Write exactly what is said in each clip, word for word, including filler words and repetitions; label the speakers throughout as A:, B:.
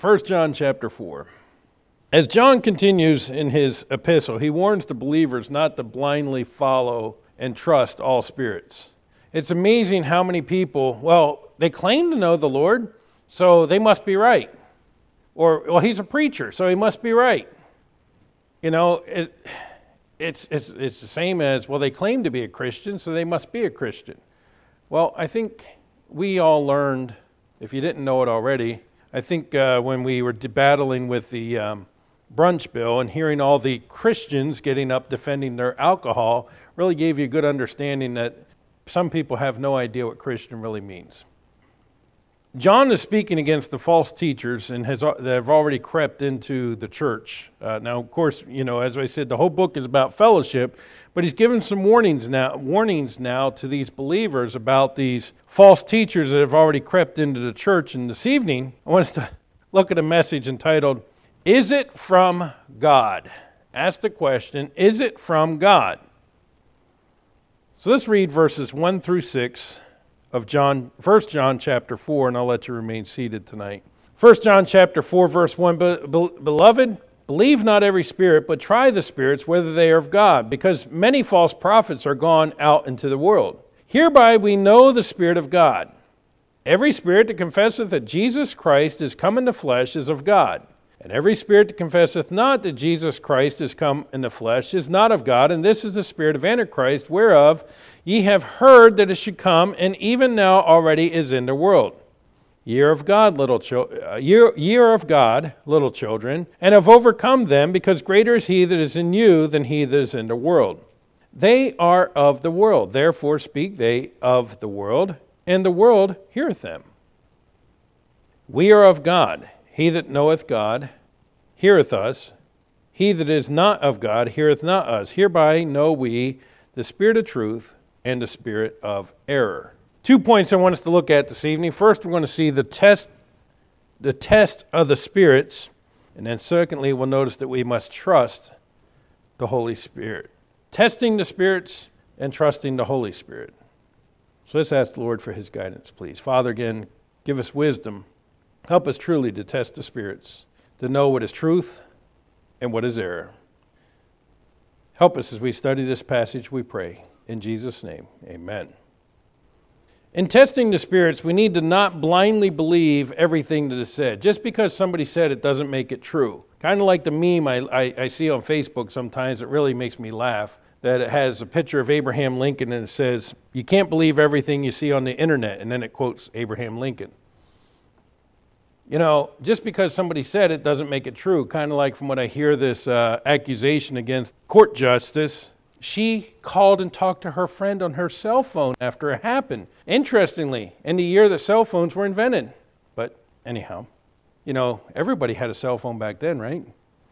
A: First John chapter four. As John continues in his epistle, he warns the believers not to blindly follow and trust all spirits. It's amazing how many people, well, they claim to know the Lord, so they must be right. Or, well, he's a preacher, so he must be right. You know, it, it's, it's, it's the same as, well, they claim to be a Christian, so they must be a Christian. Well, I think we all learned, if you didn't know it already, I think uh, when we were battling with the um, brunch bill and hearing all the Christians getting up defending their alcohol really gave you a good understanding that some people have no idea what Christian really means. John is speaking against the false teachers and has that have already crept into the church. Uh, now, of course, you know, as I said, the whole book is about fellowship, but he's given some warnings now, warnings now to these believers about these false teachers that have already crept into the church. And this evening, I want us to look at a message entitled, "Is it from God?" Ask the question, is it from God? So let's read verses one through six of John, First John chapter four, and I'll let you remain seated tonight. First John chapter four, verse one, "Beloved, believe not every spirit, but try the spirits whether they are of God, because many false prophets are gone out into the world. Hereby we know the Spirit of God. Every spirit that confesseth that Jesus Christ is come in the flesh is of God. And every spirit that confesseth not that Jesus Christ is come in the flesh is not of God, and this is the spirit of Antichrist, whereof ye have heard that it should come, and even now already is in the world. Ye are of God, little children, ye are of God, little children, and have overcome them, because greater is he that is in you than he that is in the world. They are of the world, therefore speak they of the world, and the world heareth them. We are of God. He that knoweth God heareth us. He that is not of God heareth not us. Hereby know we the spirit of truth and the spirit of error." Two points I want us to look at this evening. First, we're going to see the test, the test of the spirits. And then secondly, we'll notice that we must trust the Holy Spirit. Testing the spirits and trusting the Holy Spirit. So let's ask the Lord for his guidance, please. Father, again, give us wisdom. Help us truly to test the spirits, to know what is truth and what is error. Help us as we study this passage, we pray. In Jesus' name, amen. In testing the spirits, we need to not blindly believe everything that is said. Just because somebody said it doesn't make it true. Kind of like the meme I, I, I see on Facebook sometimes, it really makes me laugh, that it has a picture of Abraham Lincoln and it says, "You can't believe everything you see on the internet," and then it quotes Abraham Lincoln. You know, just because somebody said it doesn't make it true. Kind of like from what I hear this uh, accusation against court justice. She called and talked to her friend on her cell phone after it happened. Interestingly, in the year that cell phones were invented. But anyhow, you know, everybody had a cell phone back then, right?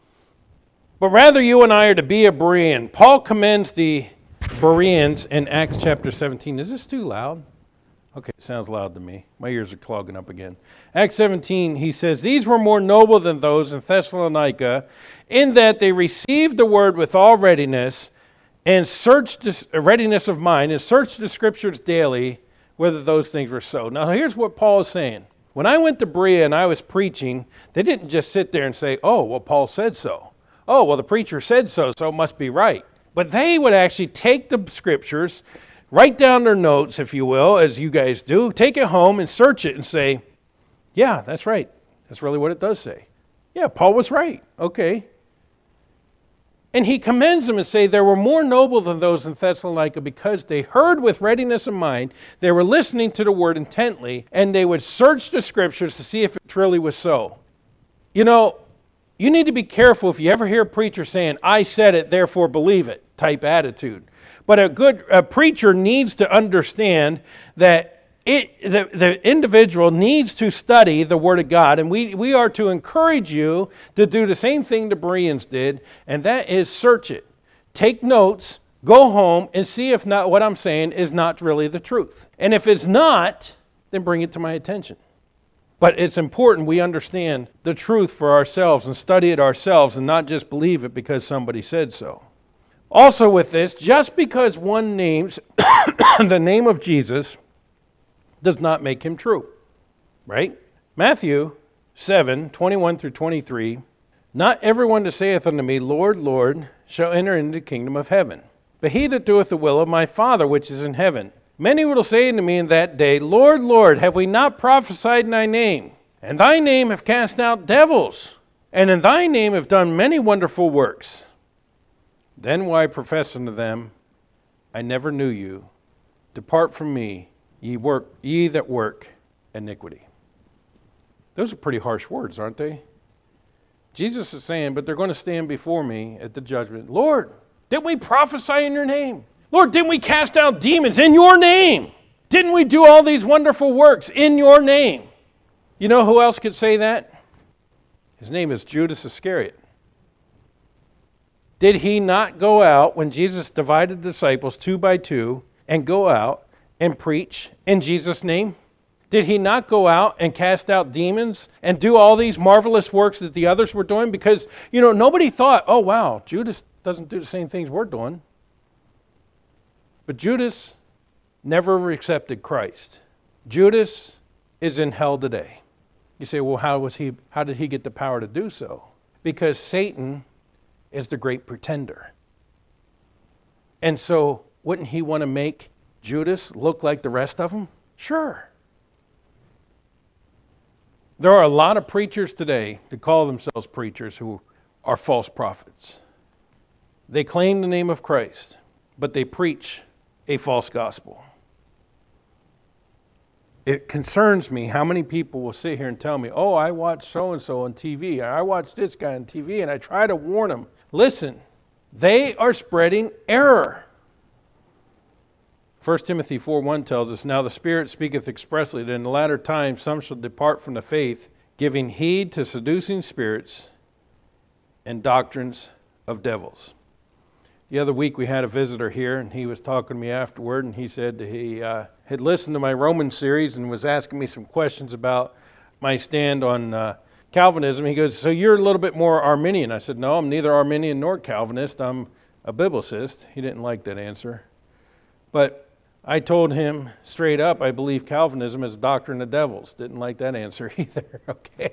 A: But rather you and I are to be a Berean. Paul commends the Bereans in Acts chapter seventeen. Is this too loud? Okay, it sounds loud to me. My ears are clogging up again. Acts seventeen, he says, "These were more noble than those in Thessalonica, in that they received the word with all readiness, and searched the, readiness of mind, and searched the scriptures daily, whether those things were so." Now here's what Paul is saying. When I went to Berea and I was preaching, they didn't just sit there and say, "Oh, well, Paul said so. Oh, well, the preacher said so, so it must be right." But they would actually take the scriptures, write down their notes, if you will, as you guys do, take it home and search it and say, "Yeah, that's right. That's really what it does say. Yeah, Paul was right. Okay." And he commends them and say, "They were more noble than those in Thessalonica because they heard with readiness of mind, they were listening to the word intently, and they would search the scriptures to see if it truly was so." You know, you need to be careful if you ever hear a preacher saying, "I said it, therefore believe it," type attitude. But a good a preacher needs to understand that it, the, the individual needs to study the Word of God. And we, we are to encourage you to do the same thing the Bereans did, and that is search it. Take notes, go home, and see if not what I'm saying is not really the truth. And if it's not, then bring it to my attention. But it's important we understand the truth for ourselves and study it ourselves and not just believe it because somebody said so. Also with this, just because one names the name of Jesus does not make him true, right? Matthew seven, twenty-one through twenty-three, not everyone that saith unto me, Lord, Lord, shall enter into the kingdom of heaven, but he that doeth the will of my Father which is in heaven. Many will say unto me in that day, Lord, Lord, have we not prophesied in thy name? And thy name have cast out devils, and in thy name have done many wonderful works. Then will I profess unto them, I never knew you. Depart from me, ye work, ye that work iniquity. Those are pretty harsh words, aren't they? Jesus is saying, but they're going to stand before me at the judgment. Lord, didn't we prophesy in your name? Lord, didn't we cast out demons in your name? Didn't we do all these wonderful works in your name? You know who else could say that? His name is Judas Iscariot. Did he not go out when Jesus divided the disciples two by two and go out and preach in Jesus' name? Did he not go out and cast out demons and do all these marvelous works that the others were doing? Because, you know, nobody thought, oh, wow, Judas doesn't do the same things we're doing. But Judas never accepted Christ. Judas is in hell today. You say, well, how was he? How did he get the power to do so? Because Satan is the great pretender. And so, wouldn't he want to make Judas look like the rest of them? Sure. There are a lot of preachers today that call themselves preachers who are false prophets. They claim the name of Christ, but they preach a false gospel. It concerns me how many people will sit here and tell me, oh, I watched so-and-so on T V, or I watched this guy on T V, and I try to warn them. Listen, they are spreading error. First Timothy four one tells us, now the Spirit speaketh expressly that in the latter times some shall depart from the faith, giving heed to seducing spirits and doctrines of devils. The other week we had a visitor here, and he was talking to me afterward, and he said he uh, had listened to my Roman series and was asking me some questions about my stand on uh, Calvinism. He goes, so you're a little bit more Arminian. I said, no, I'm neither Arminian nor Calvinist. I'm a biblicist. He didn't like that answer. But I told him straight up, I believe Calvinism is a doctrine of devils. Didn't like that answer either, okay?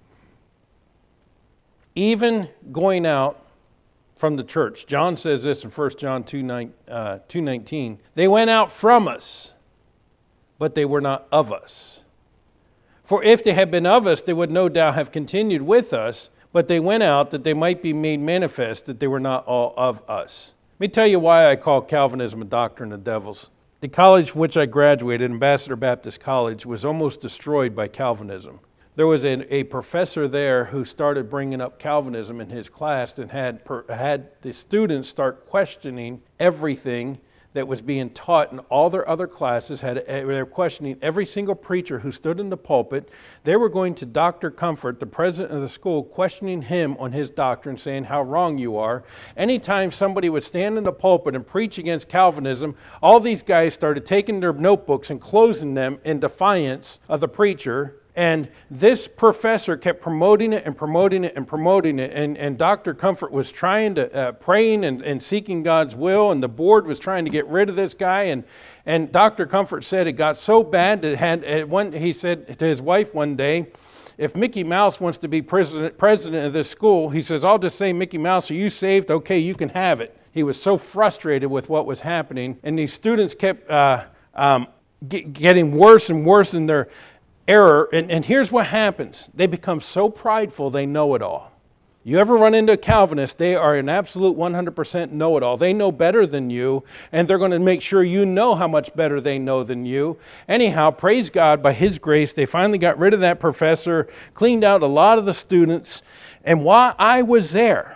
A: Even going out from the church. John says this in First John two nineteen. They went out from us, but they were not of us. For if they had been of us, they would no doubt have continued with us, but they went out that they might be made manifest that they were not all of us. Let me tell you why I call Calvinism a doctrine of devils. The college which I graduated, Ambassador Baptist College, was almost destroyed by Calvinism. There was a, a professor there who started bringing up Calvinism in his class and had per, had the students start questioning everything that was being taught in all their other classes. Had they were questioning every single preacher who stood in the pulpit. They were going to Doctor Comfort, the president of the school, questioning him on his doctrine, saying how wrong you are. Anytime somebody would stand in the pulpit and preach against Calvinism, all these guys started taking their notebooks and closing them in defiance of the preacher. And this professor kept promoting it and promoting it and promoting it. And, and Doctor Comfort was trying to, uh, praying and, and seeking God's will. And the board was trying to get rid of this guy. And, and Doctor Comfort said it got so bad that it had, it went, he said to his wife one day, if Mickey Mouse wants to be president, president of this school, he says, I'll just say, Mickey Mouse, are you saved? Okay, you can have it. He was so frustrated with what was happening. And these students kept uh, um, get, getting worse and worse in their error, and, and here's what happens. They become so prideful they know it all. You ever run into a Calvinist, they are an absolute one hundred percent know-it-all. They know better than you, and they're going to make sure you know how much better they know than you. Anyhow, praise God, by His grace, they finally got rid of that professor, cleaned out a lot of the students, and while I was there,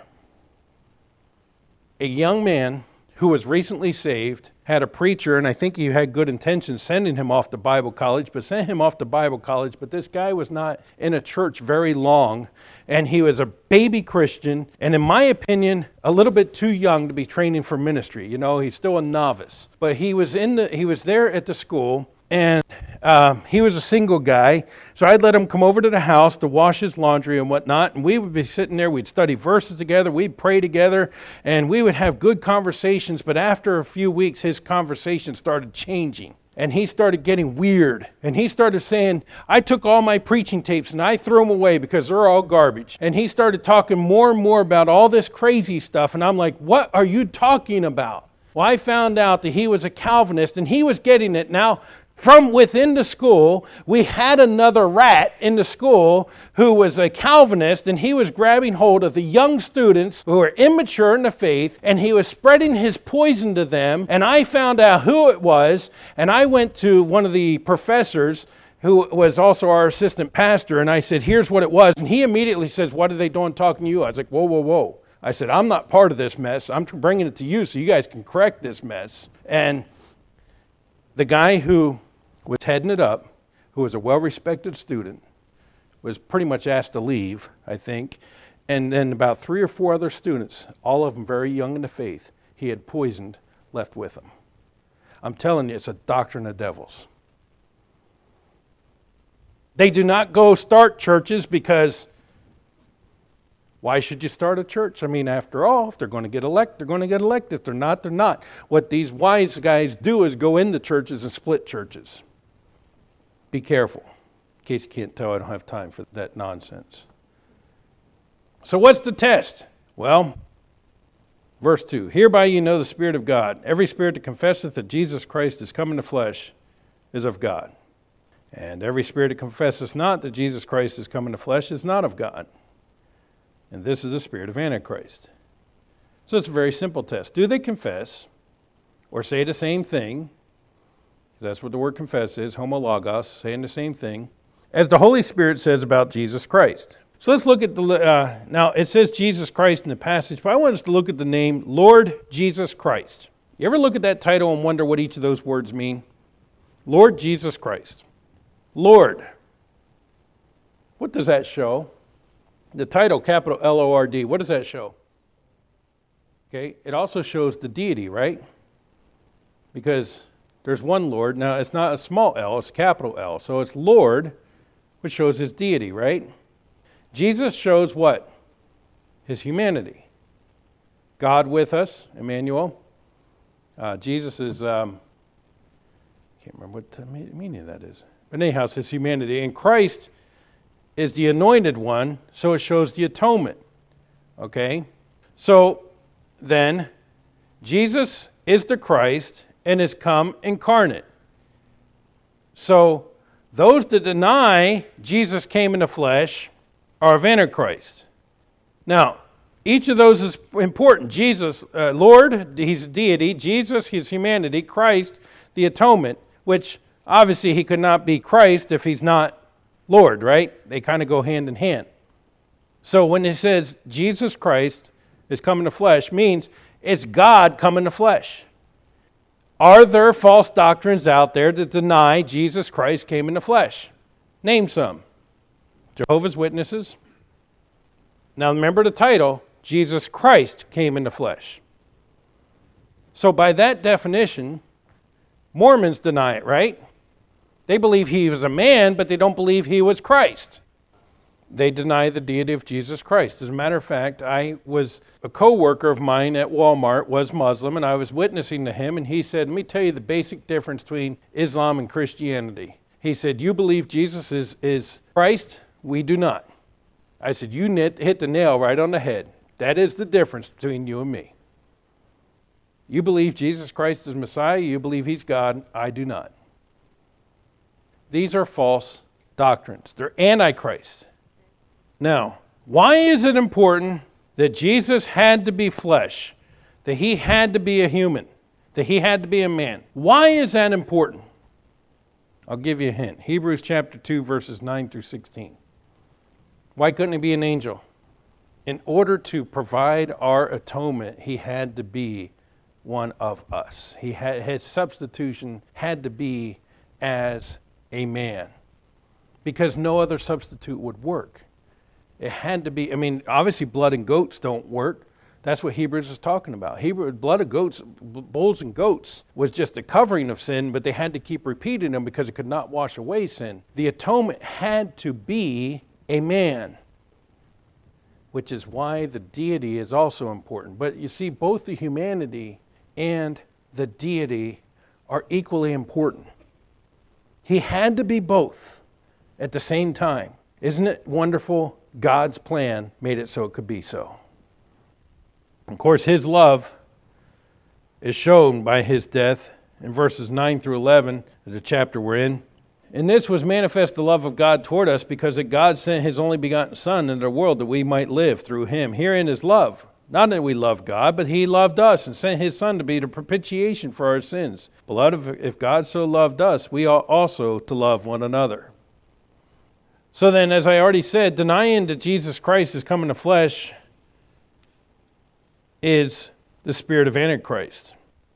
A: a young man who was recently saved had a preacher, and I think he had good intentions sending him off to Bible college, but sent him off to Bible college. But this guy was not in a church very long, and he was a baby Christian, and in my opinion, a little bit too young to be training for ministry. You know, he's still a novice. But he was in the he was there at the school, and uh, he was a single guy, so I'd let him come over to the house to wash his laundry and whatnot, and we would be sitting there, we'd study verses together, we'd pray together, and we would have good conversations, but after a few weeks, his conversation started changing. And he started getting weird. And he started saying, I took all my preaching tapes and I threw them away because they're all garbage. And he started talking more and more about all this crazy stuff. And I'm like, what are you talking about? Well, I found out that he was a Calvinist and he was getting it. Now, from within the school, we had another rat in the school who was a Calvinist, and he was grabbing hold of the young students who were immature in the faith, and he was spreading his poison to them. And I found out who it was, and I went to one of the professors who was also our assistant pastor, and I said, here's what it was. And he immediately says, what are they doing talking to you? I was like, whoa, whoa, whoa. I said, I'm not part of this mess. I'm bringing it to you so you guys can correct this mess. And the guy who was heading it up, who was a well-respected student, was pretty much asked to leave, I think. And then about three or four other students, all of them very young in the faith, he had poisoned, left with him. I'm telling you, it's a doctrine of devils. They do not go start churches because why should you start a church? I mean, after all, if they're going to get elected, they're going to get elected. If they're not, they're not. What these wise guys do is go into churches and split churches. Be careful. In case you can't tell, I don't have time for that nonsense. So what's the test? Well, verse two. Hereby you know the Spirit of God. Every spirit that confesseth that Jesus Christ is come in the flesh is of God. And every spirit that confesseth not that Jesus Christ is come in the flesh is not of God. And this is the spirit of Antichrist. So it's a very simple test. Do they confess or say the same thing? That's what the word confess is, homologos, saying the same thing, as the Holy Spirit says about Jesus Christ. So let's look at the, uh, now it says Jesus Christ in the passage, but I want us to look at the name Lord Jesus Christ. You ever look at that title and wonder what each of those words mean? Lord Jesus Christ. Lord. What does that show? The title, capital L O R D, what does that show? Okay, it also shows the deity, right? Because there's one Lord. Now, it's not a small L, it's a capital L. So it's Lord, which shows his deity, right? Jesus shows what? His humanity. God with us, Emmanuel. Uh, Jesus is, um, I can't remember what the meaning of that is. But anyhow, it's his humanity. And Christ is the anointed one, so it shows the atonement. Okay? So then, Jesus is the Christ and is come incarnate. So those that deny Jesus came in the flesh are of Antichrist. Now, each of those is important. Jesus, uh, Lord, he's deity. Jesus, his humanity. Christ, the atonement, which obviously he could not be Christ if he's not Lord, right? They kind of go hand in hand. So when it says Jesus Christ is come in the flesh, means it's God come in the flesh. Are there false doctrines out there that deny Jesus Christ came in the flesh? Name some. Jehovah's Witnesses. Now remember the title, Jesus Christ came in the flesh. So by that definition, Mormons deny it, right? They believe he was a man, but they don't believe he was Christ. They deny the deity of Jesus Christ. As a matter of fact, I was, a co-worker of mine at Walmart was Muslim, and I was witnessing to him, and he said, let me tell you the basic difference between Islam and Christianity. He said, you believe Jesus is, is Christ? We do not. I said, you hit the nail right on the head. That is the difference between you and me. You believe Jesus Christ is Messiah, you believe he's God, I do not. These are false doctrines. They're antichrist. Now, why is it important that Jesus had to be flesh, that he had to be a human, that he had to be a man? Why is that important? I'll give you a hint. Hebrews chapter two, verses nine through sixteen. Why couldn't he be an angel? In order to provide our atonement, he had to be one of us. He had, his substitution had to be as a man, because no other substitute would work. It had to be, I mean, obviously blood and goats don't work. That's what Hebrews is talking about. Hebrew, blood of goats, bulls and goats was just a covering of sin, but they had to keep repeating them because it could not wash away sin. The atonement had to be a man, which is why the deity is also important. But you see, both the humanity and the deity are equally important. He had to be both at the same time. Isn't it wonderful? God's plan made it so it could be so. Of course, his love is shown by his death in verses nine through eleven of the chapter we're in. And this was manifest the love of God toward us, because that God sent his only begotten Son into the world that we might live through him. Herein is love. Not that we love God, but he loved us and sent his Son to be the propitiation for our sins. Beloved, if God so loved us, we ought also to love one another. So then, as I already said, denying that Jesus Christ is come in the flesh is the spirit of Antichrist.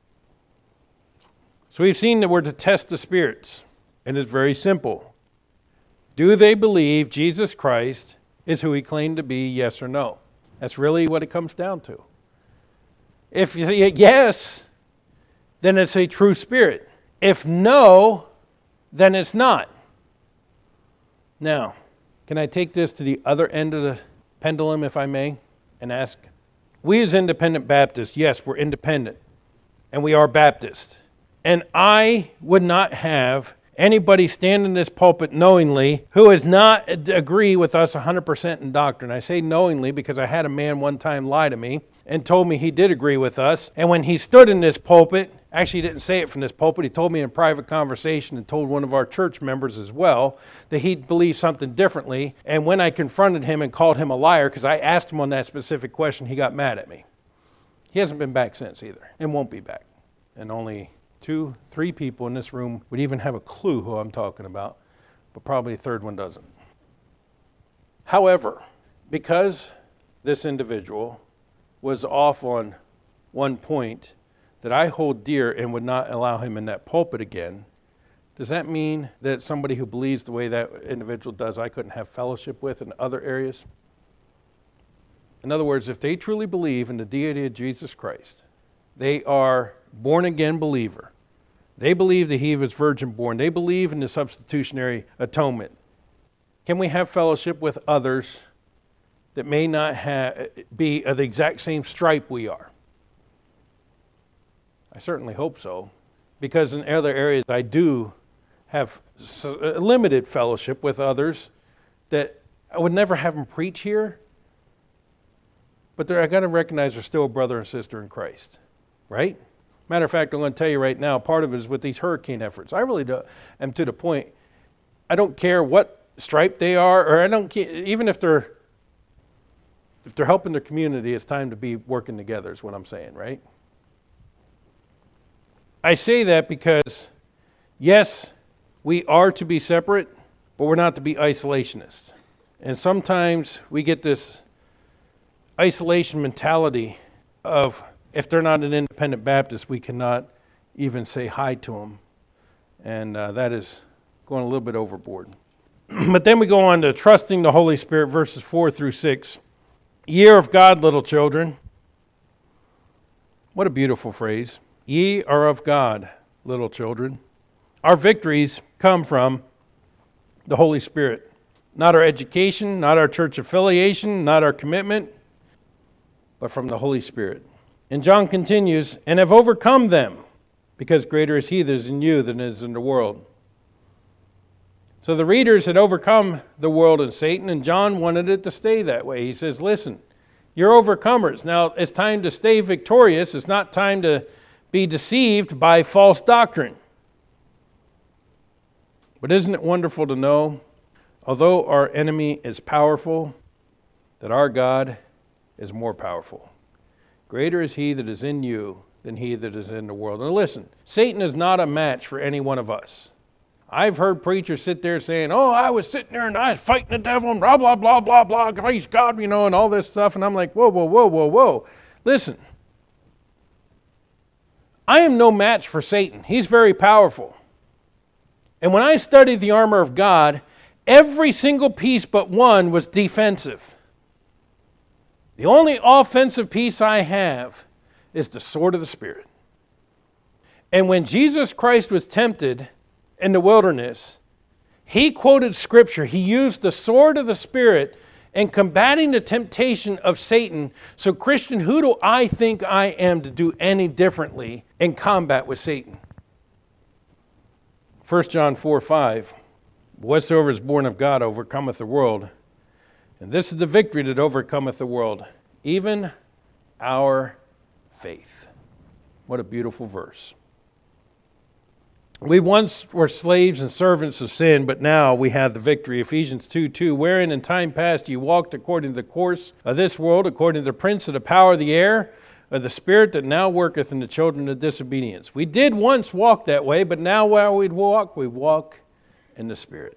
A: So we've seen that we're to test the spirits, and it's very simple. Do they believe Jesus Christ is who he claimed to be, yes or no? That's really what it comes down to. If yes, then it's a true spirit. If no, then it's not. Now, can I take this to the other end of the pendulum, if I may, and ask? We as independent Baptists, yes, we're independent, and we are Baptists. And I would not have anybody stand in this pulpit knowingly who does not agree with us one hundred percent in doctrine. I say knowingly because I had a man one time lie to me and told me he did agree with us. And when he stood in this pulpit, actually he didn't say it from this pulpit, he told me in private conversation and told one of our church members as well that he believed something differently. And when I confronted him and called him a liar, because I asked him on that specific question, he got mad at me. He hasn't been back since either, and won't be back. And only two, three people in this room would even have a clue who I'm talking about, but probably a third one doesn't. However, because this individual was off on one point that I hold dear and would not allow him in that pulpit again, does that mean that somebody who believes the way that individual does, I couldn't have fellowship with in other areas? In other words, if they truly believe in the deity of Jesus Christ, they are born-again believer. They believe that he was virgin born. They believe in the substitutionary atonement. Can we have fellowship with others that may not have, be of the exact same stripe we are? I certainly hope so, because in other areas I do have limited fellowship with others that I would never have them preach here, but I got to recognize they're still a brother and sister in Christ, right? Matter of fact, I'm going to tell you right now, part of it is with these hurricane efforts. I really do, am to the point, I don't care what stripe they are, or I don't care, even if they're if they're helping their community, it's time to be working together is what I'm saying, right? I say that because, yes, we are to be separate, but we're not to be isolationists. And sometimes we get this isolation mentality of, if they're not an independent Baptist, we cannot even say hi to them. And uh, that is going a little bit overboard. But then we go on to trusting the Holy Spirit, verses four through six. Ye are of God, little children. What a beautiful phrase. Ye are of God, little children. Our victories come from the Holy Spirit. Not our education, not our church affiliation, not our commitment, but from the Holy Spirit. And John continues, and have overcome them, because greater is he that is in you than is in the world. So the readers had overcome the world and Satan, and John wanted it to stay that way. He says, listen, you're overcomers. Now, it's time to stay victorious. It's not time to be deceived by false doctrine. But isn't it wonderful to know, although our enemy is powerful, that our God is more powerful. Greater is he that is in you than he that is in the world. And listen, Satan is not a match for any one of us. I've heard preachers sit there saying, oh, I was sitting there and I was fighting the devil and blah, blah, blah, blah, blah, praise God, you know, and all this stuff. And I'm like, whoa, whoa, whoa, whoa, whoa. Listen, I am no match for Satan. He's very powerful. And when I studied the armor of God, every single piece but one was defensive. The only offensive piece I have is the sword of the Spirit. And when Jesus Christ was tempted in the wilderness, he quoted Scripture. He used the sword of the Spirit in combating the temptation of Satan. So, Christian, who do I think I am to do any differently in combat with Satan? First John four five, whatsoever is born of God overcometh the world. And this is the victory that overcometh the world, even our faith. What a beautiful verse. We once were slaves and servants of sin, but now we have the victory. Ephesians two two, wherein in time past you walked according to the course of this world, according to the prince of the power of the air, of the spirit that now worketh in the children of disobedience. We did once walk that way, but now while we walk, we walk in the Spirit.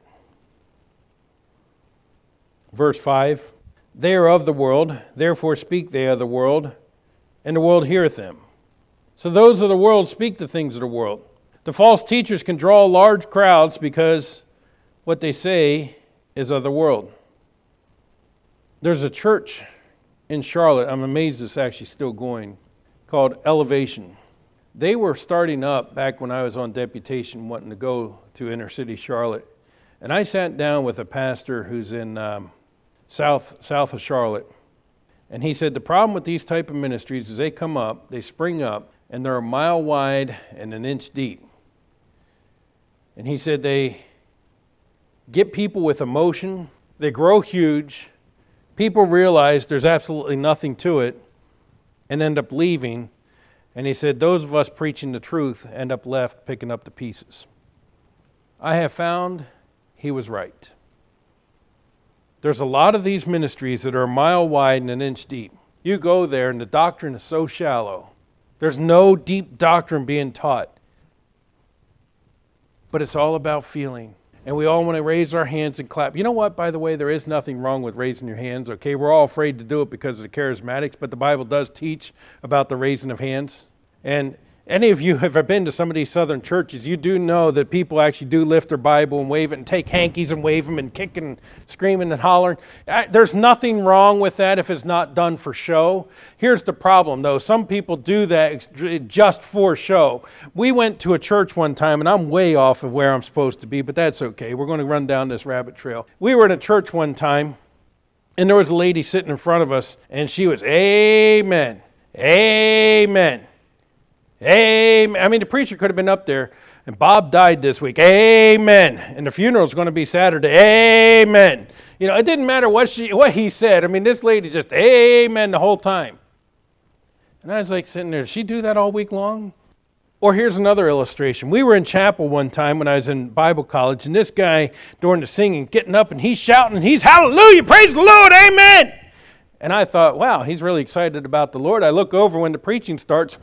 A: Verse five, they are of the world, therefore speak they of the world, and the world heareth them. So those of the world speak the things of the world. The false teachers can draw large crowds because what they say is of the world. There's a church in Charlotte, I'm amazed it's actually still going, called Elevation. They were starting up back when I was on deputation wanting to go to inner city Charlotte. And I sat down with a pastor who's in um, south south of Charlotte. And he said the problem with these type of ministries is they come up, they spring up, and they're a mile wide and an inch deep. And he said they get people with emotion, they grow huge, people realize there's absolutely nothing to it, and end up leaving. And he said those of us preaching the truth end up left picking up the pieces. I have found he was right. There's a lot of these ministries that are a mile wide and an inch deep. You go there and the doctrine is so shallow. There's no deep doctrine being taught. But it's all about feeling. And we all want to raise our hands and clap. You know what, by the way, there is nothing wrong with raising your hands, okay? We're all afraid to do it because of the charismatics, but the Bible does teach about the raising of hands. And any of you have been to some of these southern churches, you do know that people actually do lift their Bible and wave it and take hankies and wave them and kicking and screaming and hollering. There's nothing wrong with that if it's not done for show. Here's the problem, though. Some people do that just for show. We went to a church one time, and I'm way off of where I'm supposed to be, but that's okay. We're going to run down this rabbit trail. We were in a church one time, and there was a lady sitting in front of us, and she was, amen, amen. Amen. I mean, the preacher could have been up there, and Bob died this week. Amen. And the funeral's going to be Saturday. Amen. You know, it didn't matter what she, what he said. I mean, this lady just amen the whole time. And I was like sitting there, does she do that all week long? Or here's another illustration. We were in chapel one time when I was in Bible college, and this guy, during the singing, getting up, and he's shouting, and he's hallelujah, praise the Lord, amen. And I thought, wow, he's really excited about the Lord. I look over when the preaching starts.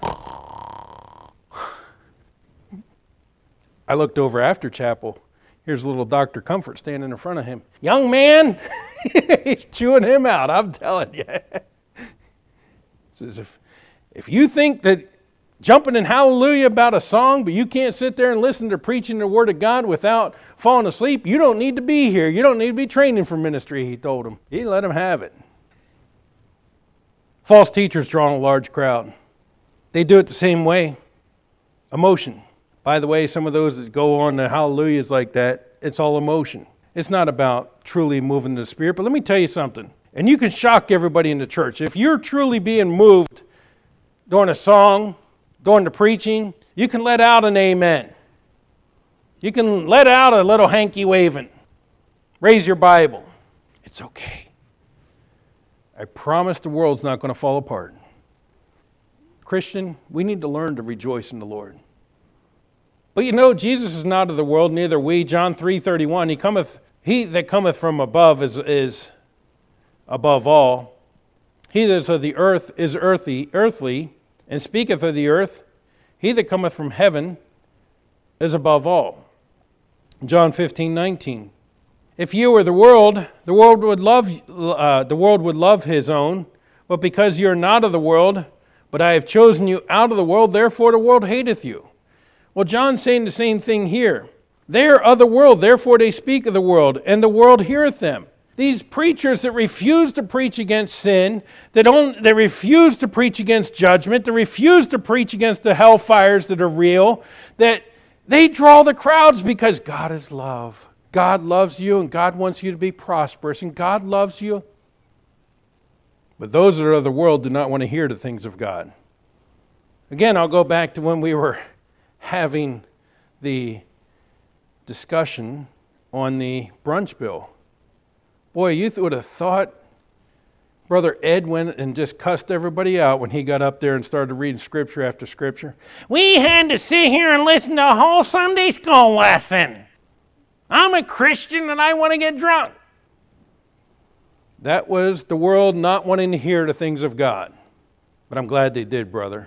A: I looked over after chapel. Here's little Doctor Comfort standing in front of him. Young man, he's chewing him out, I'm telling you. Says, if, if you think that jumping in hallelujah about a song, but you can't sit there and listen to preaching the Word of God without falling asleep, you don't need to be here. You don't need to be training for ministry, he told him. He let him have it. False teachers drawing a large crowd. They do it the same way. Emotion. By the way, some of those that go on the hallelujahs like that, it's all emotion. It's not about truly moving the Spirit. But let me tell you something. And you can shock everybody in the church. If you're truly being moved during a song, during the preaching, you can let out an amen. You can let out a little hanky waving. Raise your Bible. It's okay. I promise the world's not going to fall apart. Christian, we need to learn to rejoice in the Lord. But you know, Jesus is not of the world, neither we. John three thirty-one, he cometh, he that cometh from above is, is above all. He that is of the earth is earthy, earthly, and speaketh of the earth. He that cometh from heaven is above all. John fifteen nineteen. If you were the world, the world would love uh, the world would love his own, but because you are not of the world, but I have chosen you out of the world, therefore the world hateth you. Well, John's saying the same thing here. They are of the world, therefore they speak of the world, and the world heareth them. These preachers that refuse to preach against sin, that don't, they refuse to preach against judgment, they refuse to preach against the hellfires that are real, that they draw the crowds because God is love. God loves you, and God wants you to be prosperous, and God loves you. But those that are of the world do not want to hear the things of God. Again, I'll go back to when we were having the discussion on the brunch bill. Boy, you would have thought Brother Ed went and just cussed everybody out when he got up there and started reading scripture after scripture. We had to sit here and listen to a whole Sunday school lesson. I'm a Christian and I want to get drunk. That was the world not wanting to hear the things of God. But I'm glad they did, brother.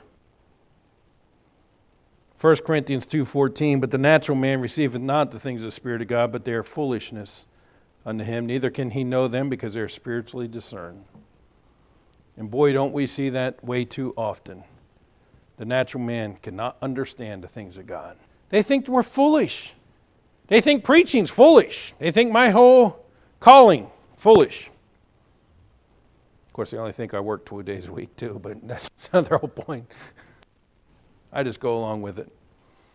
A: First Corinthians two fourteen, but the natural man receiveth not the things of the Spirit of God, but they are foolishness unto him. Neither can he know them because they are spiritually discerned. And boy, don't we see that way too often. The natural man cannot understand the things of God. They think we're foolish. They think preaching's foolish. They think my whole calling foolish. Of course, they only think I work two days a week too, but that's another whole point. I just go along with it.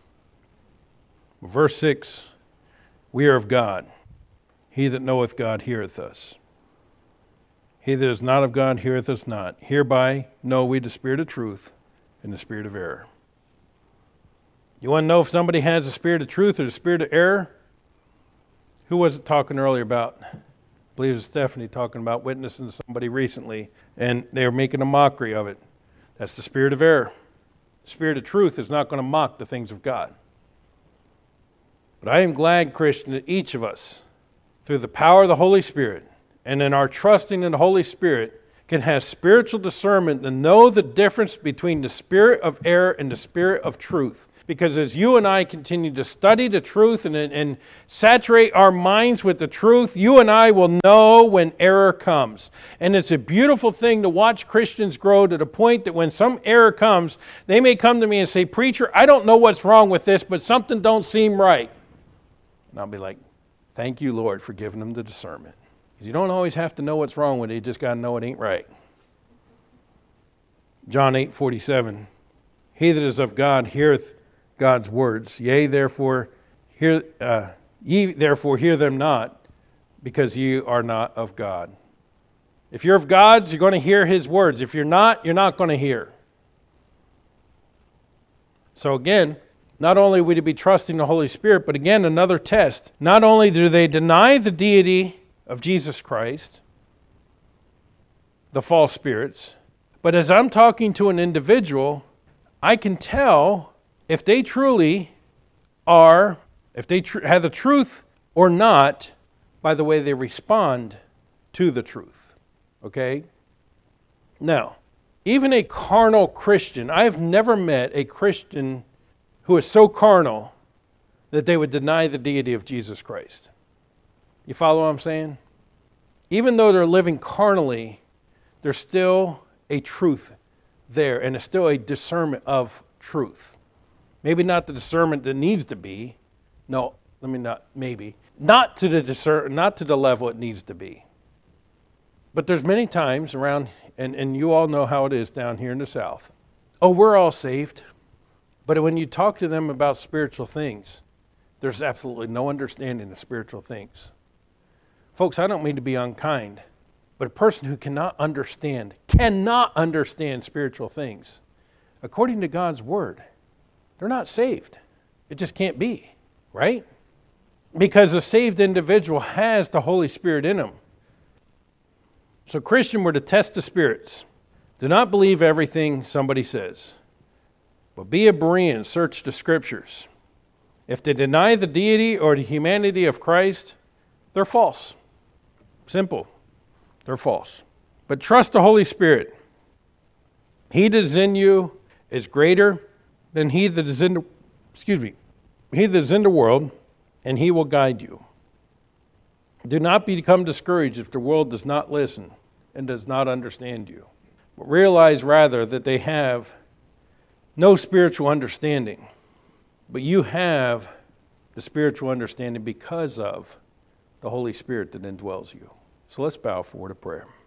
A: Verse six, we are of God. He that knoweth God heareth us. He that is not of God heareth us not. Hereby know we the spirit of truth and the spirit of error. You want to know if somebody has the spirit of truth or the spirit of error? Who was it talking earlier about? I believe it was Stephanie talking about witnessing to somebody recently, and they were making a mockery of it. That's the spirit of error. The spirit of truth is not going to mock the things of God. But I am glad, Christian, that each of us, through the power of the Holy Spirit, and in our trusting in the Holy Spirit, can have spiritual discernment to know the difference between the spirit of error and the spirit of truth. Because as you and I continue to study the truth and, and saturate our minds with the truth, you and I will know when error comes. And it's a beautiful thing to watch Christians grow to the point that when some error comes, they may come to me and say, "Preacher, I don't know what's wrong with this, but something don't seem right." And I'll be like, "Thank you, Lord, for giving them the discernment." Because you don't always have to know what's wrong with it. You just got to know it ain't right. John eight forty-seven. He that is of God heareth God's words. Yea, therefore, hear, uh, ye therefore hear them not, because ye are not of God. If you're of God's, you're going to hear His words. If you're not, you're not going to hear. So again, not only would you be trusting the Holy Spirit, but again, another test. Not only do they deny the deity of Jesus Christ, the false spirits, but as I'm talking to an individual, I can tell if they truly are, if they tr- have the truth or not, by the way they respond to the truth. Okay? Now, even a carnal Christian, I've never met a Christian who is so carnal that they would deny the deity of Jesus Christ. You follow what I'm saying? Even though they're living carnally, there's still a truth there, and it's still a discernment of truth. Maybe not the discernment that needs to be. No, let me not, maybe. Not to the discern, not to the level it needs to be. But there's many times around, and, and you all know how it is down here in the South. Oh, we're all saved. But when you talk to them about spiritual things, there's absolutely no understanding of spiritual things. Folks, I don't mean to be unkind, but a person who cannot understand, cannot understand spiritual things, according to God's word, they're not saved. It just can't be, right? Because a saved individual has the Holy Spirit in him. So Christian, we're to test the spirits. Do not believe everything somebody says, but be a Berean, search the scriptures. If they deny the deity or the humanity of Christ, they're false. Simple. They're false. But trust the Holy Spirit. He that is in you is greater than he that is in the, excuse me, he that is in the world, and he will guide you. Do not become discouraged if the world does not listen and does not understand you. But realize rather that they have no spiritual understanding, but you have the spiritual understanding because of the Holy Spirit that indwells you. So let's bow forward to prayer.